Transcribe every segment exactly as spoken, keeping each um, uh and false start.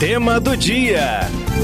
Tema do dia.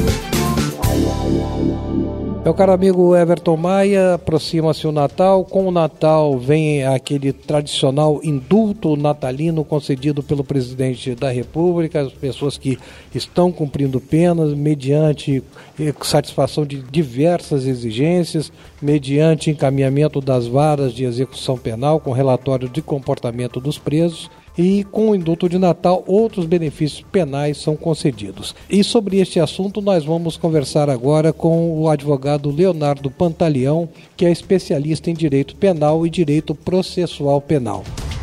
Meu caro amigo Everton Maia, aproxima-se o Natal. Com o Natal vem aquele tradicional indulto natalino concedido pelo presidente da República às pessoas que estão cumprindo penas mediante satisfação de diversas exigências, mediante encaminhamento das varas de execução penal com relatório de comportamento dos presos. E com o indulto de Natal, outros benefícios penais são concedidos. E sobre este assunto nós vamos conversar agora com o advogado Leonardo Pantaleão, que é especialista em direito penal e direito processual penal.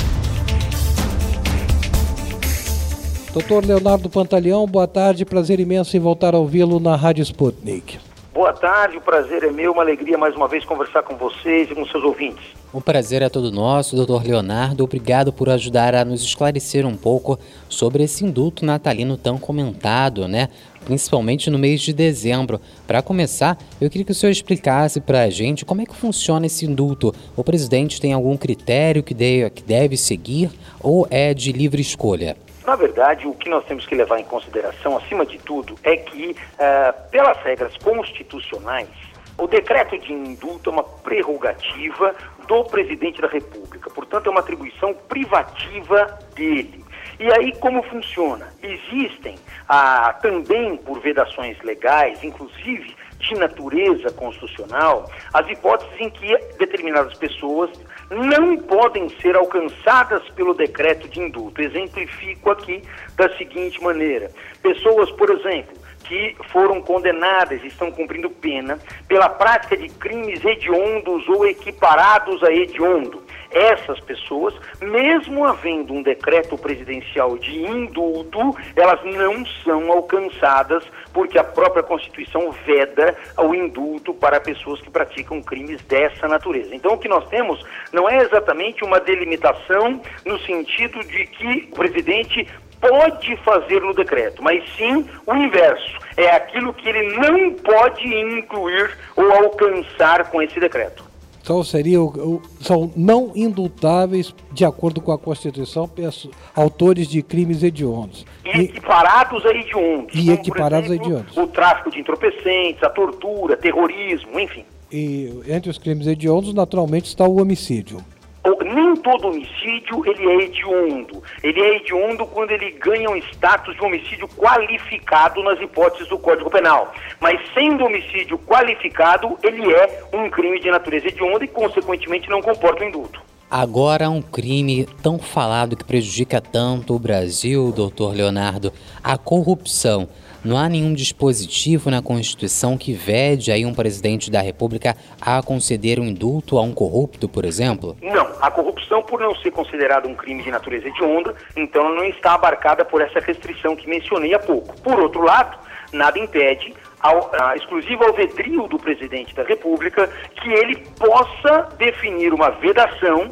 Doutor Leonardo Pantaleão, boa tarde, prazer imenso em voltar a ouvi-lo na Rádio Sputnik. Boa tarde, o prazer é meu, uma alegria mais uma vez conversar com vocês e com seus ouvintes. O prazer é todo nosso, doutor Leonardo. Obrigado por ajudar a nos esclarecer um pouco sobre esse indulto natalino tão comentado, né? Principalmente no mês de dezembro. Para começar, eu queria que o senhor explicasse para a gente como é que funciona esse indulto. O presidente tem algum critério que deve, que deve seguir ou é de livre escolha? Na verdade, o que nós temos que levar em consideração, acima de tudo, é que, uh, pelas regras constitucionais, o decreto de indulto é uma prerrogativa do presidente da República. Portanto, é uma atribuição privativa dele. E aí, como funciona? Existem ah, também, por vedações legais, inclusive de natureza constitucional, as hipóteses em que determinadas pessoas não podem ser alcançadas pelo decreto de indulto. Exemplifico aqui da seguinte maneira: pessoas, por exemplo, que foram condenadas e estão cumprindo pena pela prática de crimes hediondos ou equiparados a hediondo. Essas pessoas, mesmo havendo um decreto presidencial de indulto, elas não são alcançadas porque a própria Constituição veda o indulto para pessoas que praticam crimes dessa natureza. Então, o que nós temos não é exatamente uma delimitação no sentido de que o presidente pode fazer no decreto, mas sim o inverso. É aquilo que ele não pode incluir ou alcançar com esse decreto. Então seria, são não indultáveis, de acordo com a Constituição, autores de crimes hediondos. E equiparados a hediondos. E como, equiparados por exemplo, a hediondos. O tráfico de entorpecentes, a tortura, terrorismo, enfim. E entre os crimes hediondos, naturalmente, está o homicídio. Nem todo homicídio ele é hediondo. Ele é hediondo quando ele ganha um status de homicídio qualificado nas hipóteses do Código Penal. Mas sendo homicídio qualificado, ele é um crime de natureza hedionda e, consequentemente, não comporta o indulto. Agora, um crime tão falado que prejudica tanto o Brasil, doutor Leonardo, a corrupção. Não há nenhum dispositivo na Constituição que vede aí um presidente da República a conceder um indulto a um corrupto, por exemplo? Não, a corrupção, por não ser considerada um crime de natureza hedionda, então não está abarcada por essa restrição que mencionei há pouco. Por outro lado, nada impede, ao a, exclusivo alvedrio do presidente da República, que ele possa definir uma vedação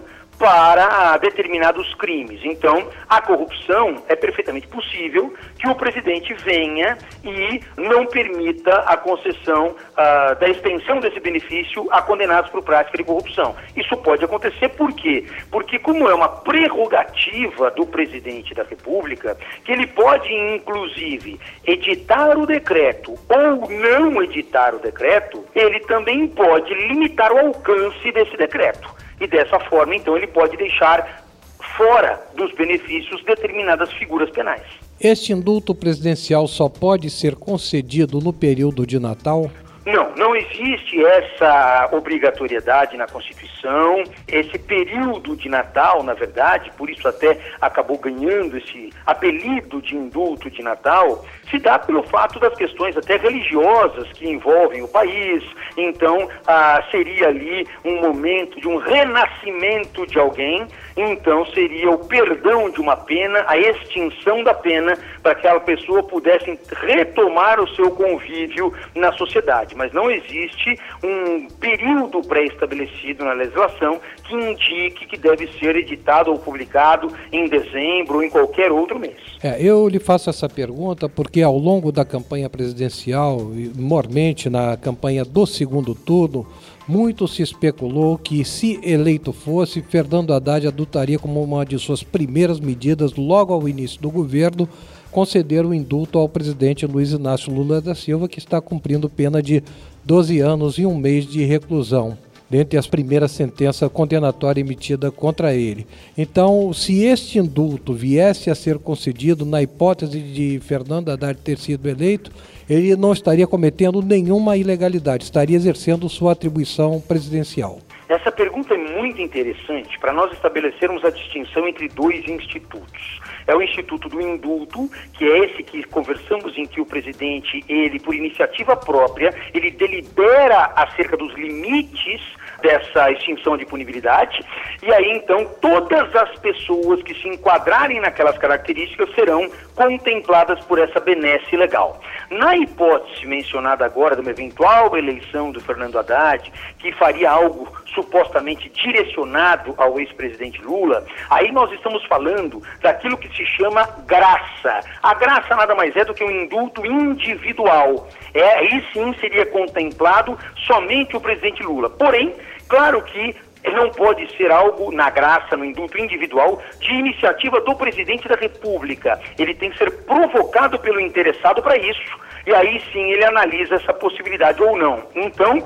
para determinados crimes. Então, a corrupção é perfeitamente possível que o presidente venha e não permita a concessão uh, da extensão desse benefício a condenados por prática de corrupção. Isso pode acontecer por quê? Porque como é uma prerrogativa do presidente da República, que ele pode, inclusive, editar o decreto ou não editar o decreto, ele também pode limitar o alcance desse decreto. E dessa forma, então, ele pode deixar fora dos benefícios determinadas figuras penais. Este indulto presidencial só pode ser concedido no período de Natal? Não, não existe essa obrigatoriedade na Constituição. Esse período de Natal, na verdade, por isso até acabou ganhando esse apelido de indulto de Natal, se dá pelo fato das questões até religiosas que envolvem o país. Então, ah, seria ali um momento de um renascimento de alguém. Então, seria o perdão de uma pena, a extinção da pena, para que aquela pessoa pudesse retomar o seu convívio na sociedade. Mas não existe um período pré-estabelecido na legislação que indique que deve ser editado ou publicado em dezembro ou em qualquer outro mês. É, eu lhe faço essa pergunta porque ao longo da campanha presidencial, mormente na campanha do segundo turno, muito se especulou que, se eleito fosse, Fernando Haddad adotaria como uma de suas primeiras medidas, logo ao início do governo, conceder o indulto ao presidente Luiz Inácio Lula da Silva, que está cumprindo pena de doze anos e um mês de reclusão, dentre as primeiras sentenças condenatórias emitidas contra ele. Então, se este indulto viesse a ser concedido, na hipótese de Fernando Haddad ter sido eleito, ele não estaria cometendo nenhuma ilegalidade, estaria exercendo sua atribuição presidencial. Essa pergunta é muito interessante para nós estabelecermos a distinção entre dois institutos. É o Instituto do Indulto, que é esse que conversamos, em que o presidente, ele, por iniciativa própria, ele delibera acerca dos limites dessa extinção de punibilidade, e aí então todas as pessoas que se enquadrarem naquelas características serão contempladas por essa benesse legal. Na hipótese mencionada agora de uma eventual eleição do Fernando Haddad, que faria algo supostamente direcionado ao ex-presidente Lula, aí nós estamos falando daquilo que se chama graça. A graça nada mais é do que um indulto individual. É, aí sim seria contemplado somente o presidente Lula. Porém, claro que não pode ser algo na graça, no indulto individual, de iniciativa do presidente da República. Ele tem que ser provocado pelo interessado para isso, e aí sim ele analisa essa possibilidade ou não. Então,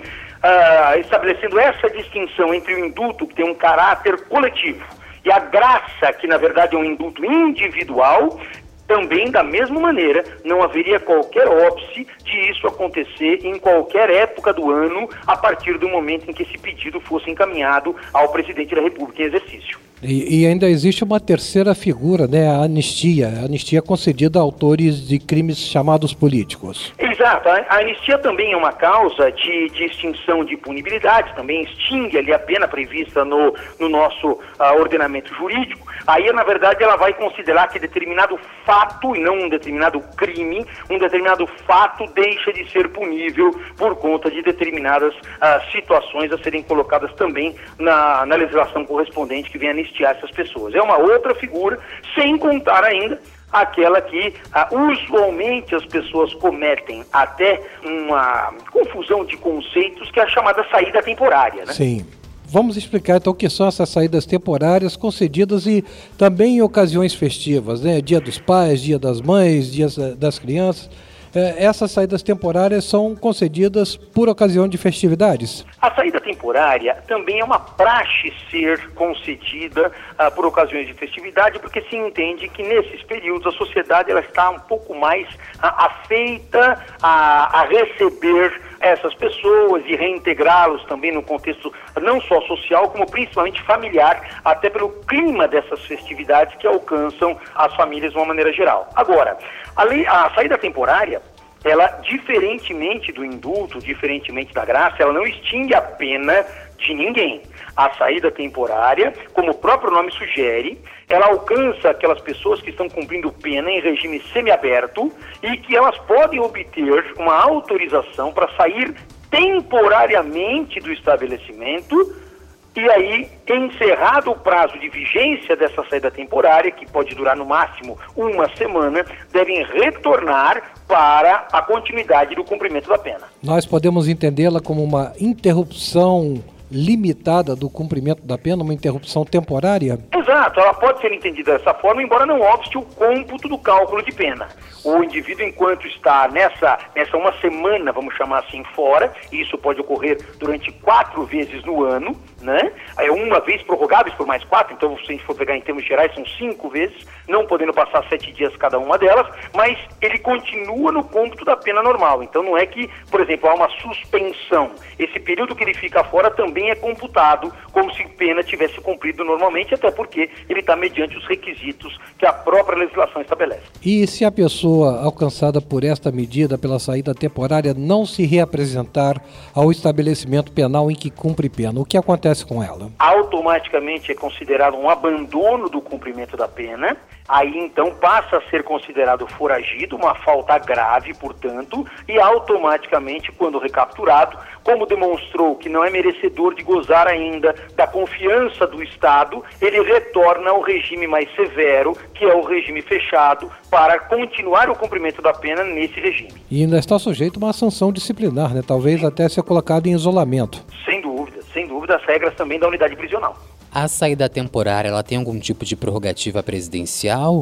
uh, estabelecendo essa distinção entre o indulto, que tem um caráter coletivo, e a graça, que na verdade é um indulto individual, também, da mesma maneira, não haveria qualquer óbice de isso acontecer em qualquer época do ano, a partir do momento em que esse pedido fosse encaminhado ao presidente da República em exercício. E, e ainda existe uma terceira figura, né, a anistia. A anistia concedida a autores de crimes chamados políticos. Exato. A, a anistia também é uma causa de, de extinção de punibilidade, também extingue ali a pena prevista no, no nosso uh, ordenamento jurídico. Aí, na verdade, ela vai considerar que determinado fato, e não um determinado crime, um determinado fato deixa de ser punível por conta de determinadas uh, situações a serem colocadas também na, na legislação correspondente que vem anistiar essas pessoas. É uma outra figura, sem contar ainda aquela que ah, usualmente as pessoas cometem, até uma confusão de conceitos, que é a chamada saída temporária, né? Sim. Vamos explicar então o que são essas saídas temporárias concedidas e também em ocasiões festivas, né? Dia dos Pais, Dia das Mães, Dia das Crianças. É, essas saídas temporárias são concedidas por ocasião de festividades? A saída temporária também é uma praxe ser concedida ah, por ocasiões de festividade, porque se entende que nesses períodos a sociedade ela está um pouco mais ah, afeita a, a receber essas pessoas e reintegrá-los também no contexto não só social, como principalmente familiar, até pelo clima dessas festividades que alcançam as famílias de uma maneira geral. Agora, a, lei, a saída temporária, ela, diferentemente do indulto, diferentemente da graça, ela não extingue a pena de ninguém. A saída temporária, como o próprio nome sugere, ela alcança aquelas pessoas que estão cumprindo pena em regime semiaberto e que elas podem obter uma autorização para sair temporariamente do estabelecimento. E aí, encerrado o prazo de vigência dessa saída temporária, que pode durar no máximo uma semana, devem retornar para a continuidade do cumprimento da pena. Nós podemos entendê-la como uma interrupção limitada do cumprimento da pena, uma interrupção temporária? Exato, ela pode ser entendida dessa forma, embora não obste o cômputo do cálculo de pena. O indivíduo, enquanto está nessa, nessa uma semana, vamos chamar assim, fora, e isso pode ocorrer durante quatro vezes no ano, né? É uma vez prorrogáveis por mais quatro, então se a gente for pegar em termos gerais, são cinco vezes, não podendo passar sete dias cada uma delas, mas ele continua no cômputo da pena normal. Então não é que, por exemplo, há uma suspensão. Esse período que ele fica fora também é computado como se pena tivesse cumprido normalmente, até porque ele está mediante os requisitos que a própria legislação estabelece. E se a pessoa alcançada por esta medida, pela saída temporária, não se reapresentar ao estabelecimento penal em que cumpre pena, o que acontece com ela? Automaticamente é considerado um abandono do cumprimento da pena. Aí então passa a ser considerado foragido, uma falta grave, portanto, e automaticamente, quando recapturado, como demonstrou que não é merecedor de gozar ainda da confiança do Estado, ele retorna ao regime mais severo, que é o regime fechado, para continuar o cumprimento da pena nesse regime. E ainda está sujeito a uma sanção disciplinar, né? Talvez até ser colocado em isolamento. Sem dúvida, sem dúvida, as regras também da unidade prisional. A saída temporária, ela tem algum tipo de prerrogativa presidencial?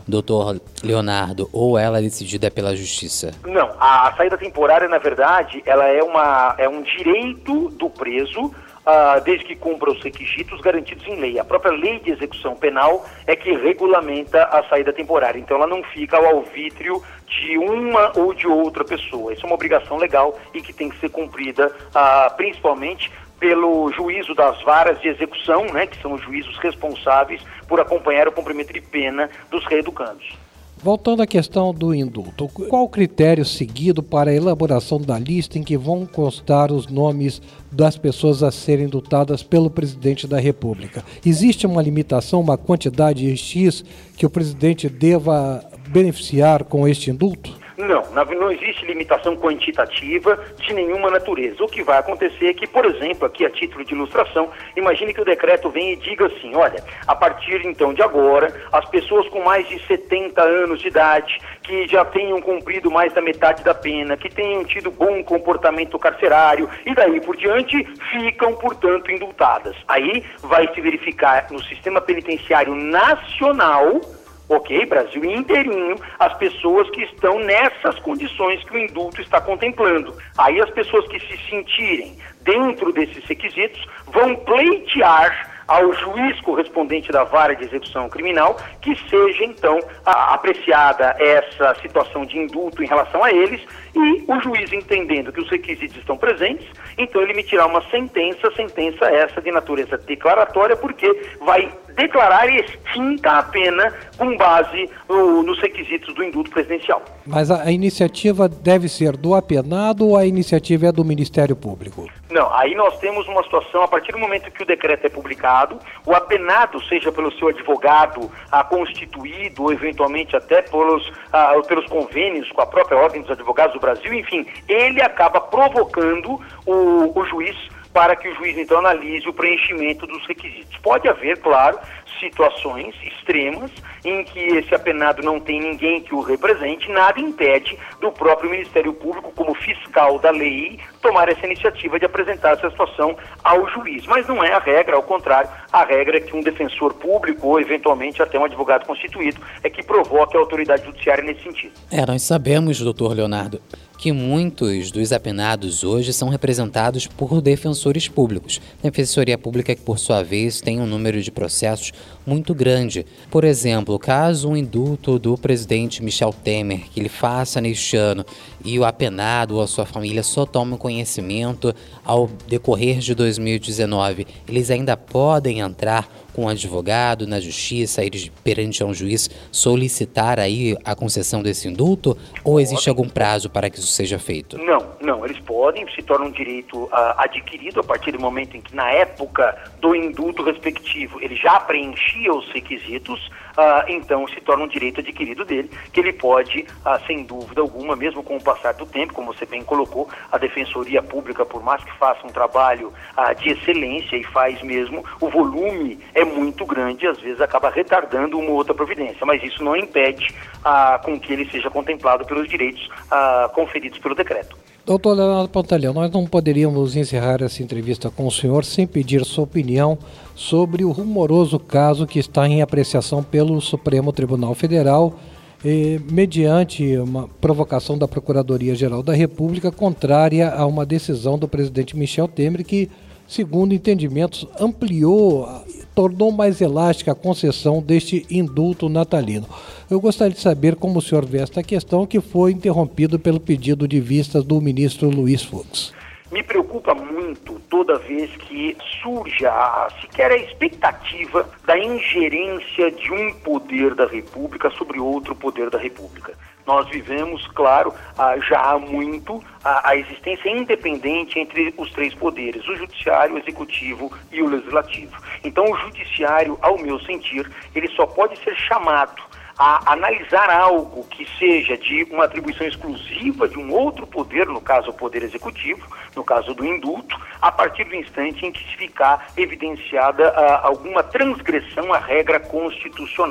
doutor Leonardo, ou ela é decidida pela Justiça? Não, a, a saída temporária, na verdade, ela é, uma, é um direito do preso, Uh, desde que cumpra os requisitos garantidos em lei. A própria lei de execução penal é que regulamenta a saída temporária, então ela não fica ao arbítrio de uma ou de outra pessoa. Isso é uma obrigação legal e que tem que ser cumprida uh, principalmente pelo juízo das varas de execução, né, que são os juízos responsáveis por acompanhar o cumprimento de pena dos reeducandos. Voltando à questão do indulto, qual o critério seguido para a elaboração da lista em que vão constar os nomes das pessoas a serem indultadas pelo presidente da República? Existe uma limitação, uma quantidade X que o presidente deva beneficiar com este indulto? Não, não existe limitação quantitativa de nenhuma natureza. O que vai acontecer é que, por exemplo, aqui a título de ilustração, imagine que o decreto venha e diga assim, olha, a partir então de agora, as pessoas com mais de setenta anos de idade, que já tenham cumprido mais da metade da pena, que tenham tido bom comportamento carcerário e daí por diante, ficam, portanto, indultadas. Aí vai se verificar no sistema penitenciário nacional, ok, Brasil inteirinho, as pessoas que estão nessas condições que o indulto está contemplando. Aí as pessoas que se sentirem dentro desses requisitos vão pleitear ao juiz correspondente da vara de execução criminal que seja, então, a, apreciada essa situação de indulto em relação a eles e o juiz, entendendo que os requisitos estão presentes, então ele emitirá uma sentença, sentença essa de natureza declaratória, porque vai declarar extinta a pena com base no, nos requisitos do indulto presidencial. Mas a, a iniciativa deve ser do apenado ou a iniciativa é do Ministério Público? Não, aí nós temos uma situação, a partir do momento que o decreto é publicado, o apenado, seja pelo seu advogado ah, constituído, ou eventualmente até pelos, ah, pelos convênios com a própria Ordem dos Advogados do Brasil, enfim, ele acaba provocando o, o juiz para que o juiz então analise o preenchimento dos requisitos. Pode haver, claro, situações extremas em que esse apenado não tem ninguém que o represente, nada impede do próprio Ministério Público, como fiscal da lei, tomar essa iniciativa de apresentar essa situação ao juiz. Mas não é a regra, ao contrário, a regra é que um defensor público ou eventualmente até um advogado constituído é que provoque a autoridade judiciária nesse sentido. É, nós sabemos, doutor Leonardo, que muitos dos apenados hoje são representados por defensores públicos. A Defensoria Pública, que por sua vez tem um número de processos muito grande. Por exemplo, caso um indulto do presidente Michel Temer, que ele faça neste ano, e o apenado ou a sua família só tomem conhecimento ao decorrer de dois mil e dezenove, eles ainda podem entrar com um advogado na justiça, ir perante a um juiz, solicitar aí a concessão desse indulto? Ou existe algum prazo para que isso seja feito? Não, não, eles podem, se torna um direito uh, adquirido a partir do momento em que, na época do indulto respectivo, ele já preenchia os requisitos, uh, então se torna um direito adquirido dele, que ele pode, uh, sem dúvida alguma, mesmo com o passar do tempo, como você bem colocou, a Defensoria Pública, por mais que faça um trabalho uh, de excelência, e faz mesmo, o volume é muito grande e às vezes acaba retardando uma ou outra providência, mas isso não impede ah, com que ele seja contemplado pelos direitos ah, conferidos pelo decreto. Doutor Leonardo Pantaleo, nós não poderíamos encerrar essa entrevista com o senhor sem pedir sua opinião sobre o rumoroso caso que está em apreciação pelo Supremo Tribunal Federal, eh, mediante uma provocação da Procuradoria-Geral da República contrária a uma decisão do presidente Michel Temer que, segundo entendimentos, ampliou, tornou mais elástica a concessão deste indulto natalino. Eu gostaria de saber como o senhor vê esta questão, que foi interrompido pelo pedido de vistas do ministro Luiz Fux. Me preocupa muito toda vez que surge a, sequer a expectativa da ingerência de um poder da República sobre outro poder da República. Nós vivemos, claro, já há muito a, a existência independente entre os três poderes, o judiciário, o executivo e o legislativo. Então o judiciário, ao meu sentir, ele só pode ser chamado a analisar algo que seja de uma atribuição exclusiva de um outro poder, no caso o poder executivo, no caso do indulto, a partir do instante em que se ficar evidenciada uh, alguma transgressão à regra constitucional.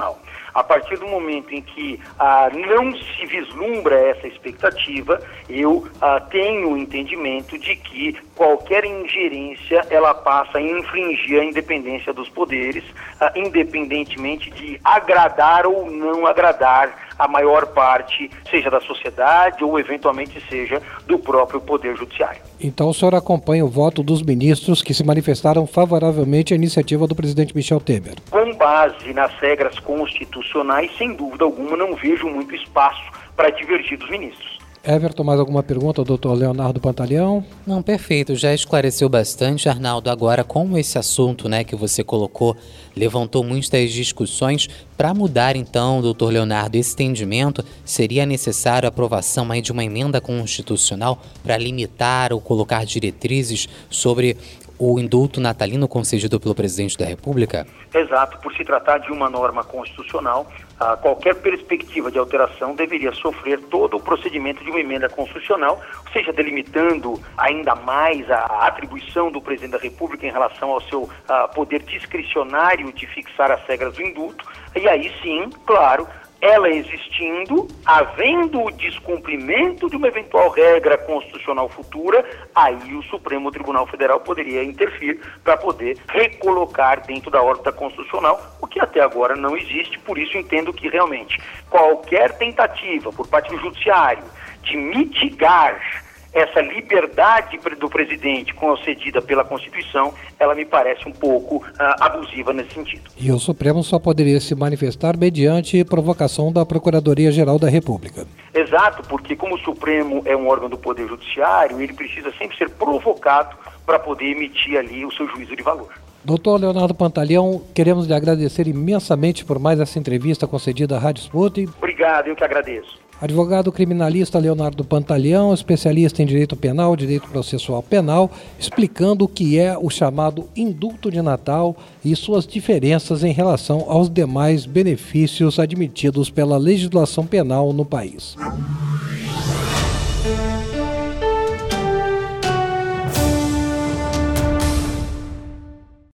A partir do momento em que ah, não se vislumbra essa expectativa, eu ah, tenho o entendimento de que qualquer ingerência ela passa a infringir a independência dos poderes, ah, independentemente de agradar ou não agradar a maior parte, seja da sociedade ou eventualmente seja do próprio Poder Judiciário. Então o senhor acompanha o voto dos ministros que se manifestaram favoravelmente à iniciativa do presidente Michel Temer? Com base nas regras constitucionais, sem dúvida alguma, não vejo muito espaço para divergir dos ministros. Everton, mais alguma pergunta, doutor Leonardo Pantaleão? Não, perfeito, já esclareceu bastante, Arnaldo. Agora, como esse assunto, né, que você colocou levantou muitas discussões, para mudar então, doutor Leonardo, esse entendimento, seria necessário a aprovação aí de uma emenda constitucional para limitar ou colocar diretrizes sobre o indulto natalino concedido pelo presidente da República? Exato, por se tratar de uma norma constitucional, ah, qualquer perspectiva de alteração deveria sofrer todo o procedimento de uma emenda constitucional, ou seja, delimitando ainda mais a atribuição do presidente da República em relação ao seu ah, poder discricionário de fixar as regras do indulto, e aí sim, claro, ela existindo, havendo o descumprimento de uma eventual regra constitucional futura, aí o Supremo Tribunal Federal poderia intervir para poder recolocar dentro da órbita constitucional, o que até agora não existe. Por isso entendo que realmente qualquer tentativa por parte do Judiciário de mitigar essa liberdade do presidente concedida pela Constituição, ela me parece um pouco uh, abusiva nesse sentido. E o Supremo só poderia se manifestar mediante provocação da Procuradoria-Geral da República. Exato, porque como o Supremo é um órgão do Poder Judiciário, ele precisa sempre ser provocado para poder emitir ali o seu juízo de valor. doutor Leonardo Pantaleão, queremos lhe agradecer imensamente por mais essa entrevista concedida à Rádio Sputnik. Obrigado, eu que agradeço. Advogado criminalista Leonardo Pantaleão, especialista em direito penal, direito processual penal, explicando o que é o chamado indulto de Natal e suas diferenças em relação aos demais benefícios admitidos pela legislação penal no país.